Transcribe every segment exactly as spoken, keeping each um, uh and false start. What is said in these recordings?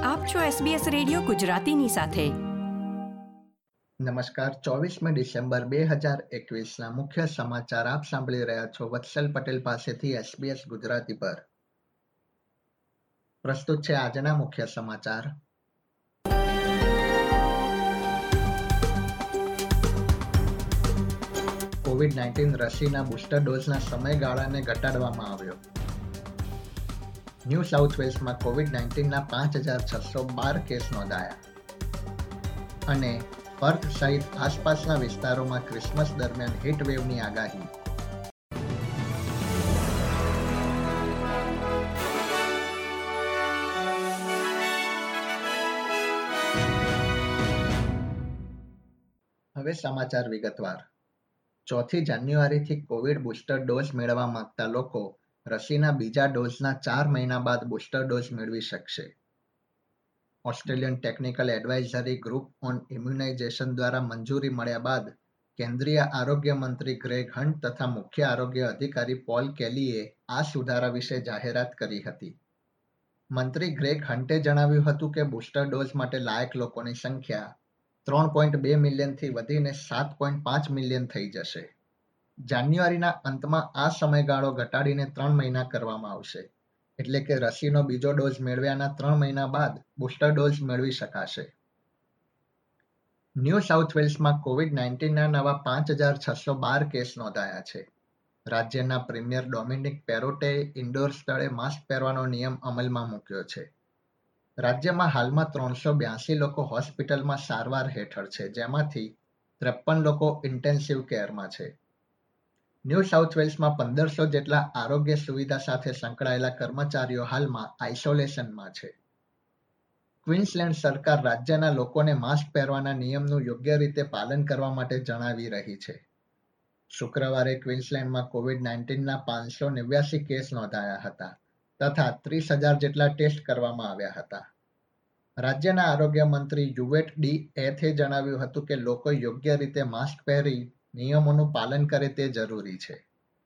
આપ છો SBS radio ગુજરાતીની સાથે. નમસ્કાર. ચોવીસમી ડિસેમ્બર બે હજાર એકવીસના મુખ્ય સમાચાર આપ સાંભળી રહ્યા છો વત્સલ પટેલ પાસેથી એસબીએસ ગુજરાતી પર. પ્રસ્તુત છે આજના મુખ્ય સમાચાર. કોવિડ નાઇન્ટીન રસીના બુસ્ટર ડોઝના સમયગાળાને ઘટાડવામાં આવ્યો. ન્યૂ સાઉથ વેલ્સમાં કોવિડ નાઇન્ટીનના પાંચ હજાર છસો બાર કેસ નોંધાયા. અને પર્થ સહિત આસપાસના વિસ્તારોમાં ક્રિસમસ દરમિયાન હીટ વેવની આગાહી. હવે સમાચાર વિગતવાર. ચોથી જાન્યુઆરીથી કોવિડ બુસ્ટર ડોઝ મેળવવા માંગતા લોકો રસીના બીજા ડોઝના ચાર મહિના બાદ બુસ્ટર ડોઝ મેળવી શકશે. Australian technical advisory group on immunization દ્વારા મંજૂરી મળ્યા બાદ કેન્દ્રીય આરોગ્ય મંત્રી ગ્રેગ હન્ટ તથા મુખ્ય આરોગ્ય અધિકારી પોલ કેલીએ આ સુધારા વિશે જાહેરાત કરી હતી. મંત્રી ગ્રેગ હન્ટે જણાવ્યું હતું કે બુસ્ટર ડોઝ માટે લાયક લોકોની સંખ્યા ત્રણ પોઈન્ટ બે મિલિયનથી વધીને સાત પોઈન્ટ પાંચ મિલિયન થઈ જશે. જાન્યુઆરીના અંતમાં આ સમયગાળો ઘટાડીને ત્રણ મહિના કરવામાં આવશે. એટલે કે રસીનો બીજો ડોઝ મેળવ્યાના ત્રણ મહિના બાદ બુસ્ટર ડોઝ મેળવી શકાશે. ન્યૂ સાઉથ વેલ્સમાં કોવિડ નાઇન્ટીનના નવા પાંચ હજાર છસો બાર કેસ નોંધાયા છે. રાજ્યના પ્રીમિયર ડોમિનિક પેરોટેએ ઇન્ડોર સ્થળે માસ્ક પહેરવાનો નિયમ અમલમાં મૂક્યો છે. રાજ્યમાં હાલમાં ત્રણસો બ્યાસી લોકો હોસ્પિટલમાં સારવાર હેઠળ છે, જેમાંથી ત્રેપન લોકો ઇન્ટેન્સિવ કેરમાં છે. ન્યૂ સાઉથ વેલ્સમાં પંદરસો જેટલા આરોગ્ય સુવિધા સાથે સંકળાયેલા કર્મચારીઓ હાલમાં આઇસોલેશનમાં છે. ક્વીન્સલેન્ડ સરકાર રાજ્યના લોકોને માસ્ક પહેરવાના નિયમનું યોગ્ય રીતે પાલન કરવા માટે જણાવી રહી છે. શુક્રવારે ક્વીન્સલેન્ડમાં કોવિડ નાઇન્ટીનના પાંચસો નેવ્યાસી કેસ નોંધાયા હતા તથા ત્રીસ હજાર જેટલા ટેસ્ટ કરવામાં આવ્યા હતા. રાજ્યના આરોગ્ય મંત્રી યુવેટ ડી એથે જણાવ્યું હતું કે લોકો યોગ્ય રીતે માસ્ક પહેરી નિયમોનું પાલન કરે તે જરૂરી છે.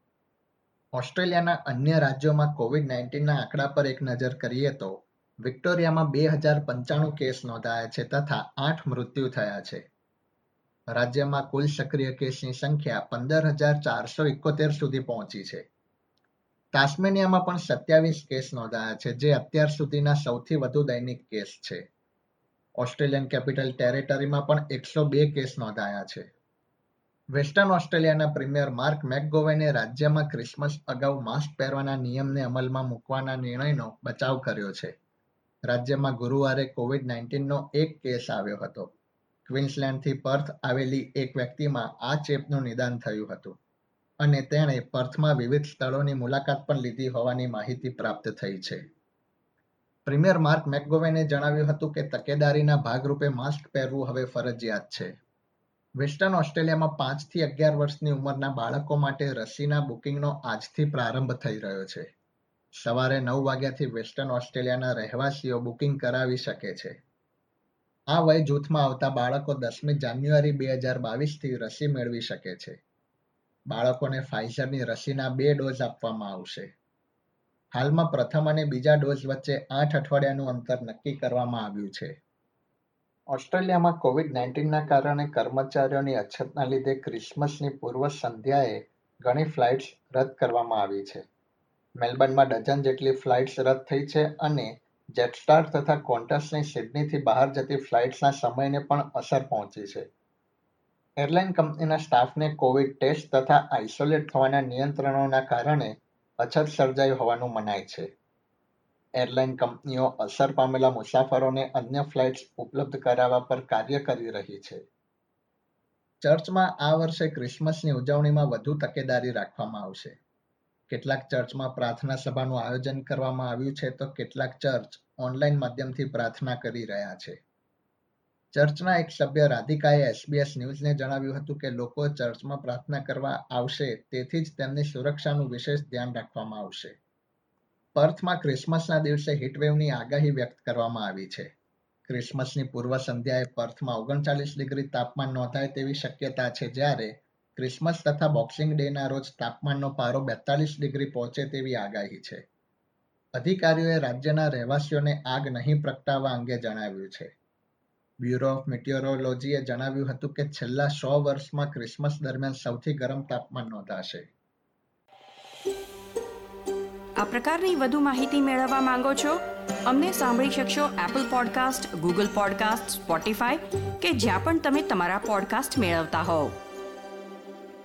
ઓસ્ટ્રેલિયાના અન્ય રાજ્યોમાં કોવિડ નાઇન્ટીનના આંકડા પર એક નજર કરીએ તો વિક્ટોરિયામાં બે હજાર પંચાણું કેસ નોંધાયા છે તથા આઠ મૃત્યુ થયા છે. રાજ્યમાં કુલ સક્રિય કેસની સંખ્યા પંદર હજાર ચારસો એકોતેર સુધી પહોંચી છે. તાસ્મેનિયામાં પણ સત્યાવીસ કેસ નોંધાયા છે, જે અત્યાર સુધીના સૌથી વધુ દૈનિક કેસ છે. ઓસ્ટ્રેલિયન કેપિટલ ટેરેટરીમાં પણ એકસો બે કેસ નોંધાયા છે. વેસ્ટર્ન ઓસ્ટ્રેલિયાના પ્રીમિયર માર્ક મેકગોવેને રાજ્યમાં ક્રિસમસ અગાઉ માસ્ક પહેરવાના નિયમને અમલમાં મૂકવાના નિર્ણયનો બચાવ કર્યો છે. રાજ્યમાં ગુરુવારે કોવિડ નાઇન્ટીનનો એક કેસ આવ્યો હતો. ક્વીન્સલેન્ડથી પર્થ આવેલી એક વ્યક્તિમાં આ ચેપનું નિદાન થયું હતું અને તેણે પર્થમાં વિવિધ સ્થળોની મુલાકાત પણ લીધી હોવાની માહિતી પ્રાપ્ત થઈ છે. પ્રીમિયર માર્ક મેકગોવેને જણાવ્યું હતું કે તકેદારીના ભાગરૂપે માસ્ક પહેરવું હવે ફરજિયાત છે. વેસ્ટર્ન ઓસ્ટ્રેલિયામાં પાંચથી અગિયાર વર્ષની ઉંમરના બાળકો માટે રસીના બુકિંગનો આજથી પ્રારંભ થઈ રહ્યો છે. સવારે નવ વાગ્યાથી વેસ્ટર્ન ઓસ્ટ્રેલિયાના રહેવાસીઓ બુકિંગ કરાવી શકે છે. આ વય જૂથમાં આવતા બાળકો દસમી જાન્યુઆરી બે હજાર બાવીસથી રસી મેળવી શકે છે. બાળકોને ફાઇઝરની રસીના બે ડોઝ આપવામાં આવશે. હાલમાં પ્રથમ અને બીજા ડોઝ વચ્ચે આઠ અઠવાડિયાનું અંતર નક્કી કરવામાં આવ્યું છે. ઓસ્ટ્રેલિયામાં કોવિડ નાઇન્ટીનના કારણે કર્મચારીઓની અછતના લીધે ક્રિસમસની પૂર્વ સંધ્યાએ ઘણી ફ્લાઇટ્સ રદ કરવામાં આવી છે. મેલબર્નમાં ડઝન જેટલી ફ્લાઇટ્સ રદ થઈ છે અને જેટસ્ટાર તથા કોન્ટસની સિડનીથી બહાર જતી ફ્લાઇટ્સના સમયને પણ અસર પહોંચી છે. એરલાઇન કંપનીના સ્ટાફને કોવિડ ટેસ્ટ તથા આઇસોલેટ થવાના નિયંત્રણોના કારણે અછત સર્જાઈ હોવાનું મનાય છે. એરલાઇન કંપનીઓ અસર પામેલા મુસાફરોને અન્ય ફ્લાઇટ્સ ઉપલબ્ધ કરાવવા પર કાર્ય કરી રહી છે. ચર્ચમાં આ વર્ષે ક્રિસમસની ઉજવણીમાં વધુ તકેદારી રાખવામાં આવશે. કેટલાક ચર્ચમાં પ્રાર્થના સભાનું આયોજન કરવામાં આવ્યું છે તો કેટલાક ચર્ચ ઓનલાઈન માધ્યમથી પ્રાર્થના કરી રહ્યા છે. ચર્ચના એક સભ્ય રાધિકાએ એસબીએસ ન્યૂઝને જણાવ્યું હતું કે લોકો ચર્ચમાં પ્રાર્થના કરવા આવશે તેથી જ તેમની સુરક્ષાનું વિશેષ ધ્યાન રાખવામાં આવશે. પર્થમાં ક્રિસમસના દિવસે હીટવેવની આગાહી વ્યક્ત કરવામાં આવી છે. ક્રિસમસની પૂર્વ સંધ્યાએ પર્થમાં ઓગણચાલીસ ડિગ્રી તાપમાન નોંધાય તેવી શક્યતા છે, જ્યારે ક્રિસમસ તથા બોક્સિંગ ડેના રોજ તાપમાનનો પારો બેતાલીસ ડિગ્રી પહોંચે તેવી આગાહી છે. અધિકારીઓએ રાજ્યના રહેવાસીઓને આગ નહીં પ્રગટાવવા અંગે જણાવ્યું છે. બ્યુરો ઓફ મિટિયોરોલોજીએ જણાવ્યું હતું કે છેલ્લા સો વર્ષમાં ક્રિસમસ દરમિયાન સૌથી ગરમ તાપમાન નોંધાશે. આ પ્રકારની વધુ માહિતી મેળવવા માંગો છો? અમને સાંભળી શકશો Apple podcast, Google podcast, Spotify કે જ્યાં પણ તમે તમારા પોડકાસ્ટ મેળવતા હોવ.